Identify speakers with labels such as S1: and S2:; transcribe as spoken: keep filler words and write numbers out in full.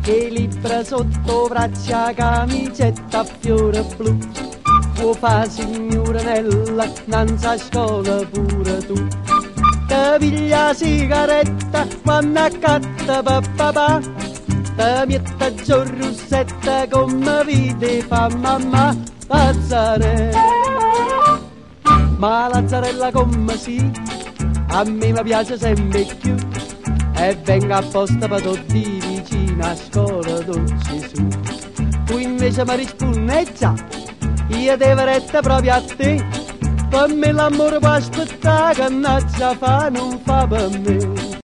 S1: che libra sotto braccia, camicetta a fiore blu. Può fa signoranella, nanza a scuola pure tu. Te piglia sigaretta quando accatta papà. Te mette giù russetta come vide fa mamma. Lazzarella, ma Lazzarella come sì, a me mi piace sempre più. E venga apposta per tutti vicino a scuola dolce su. Tu invece mi rispondi già, io devo retta proprio a te. Per me l'amore può aspettare, che non fa, non fa per me.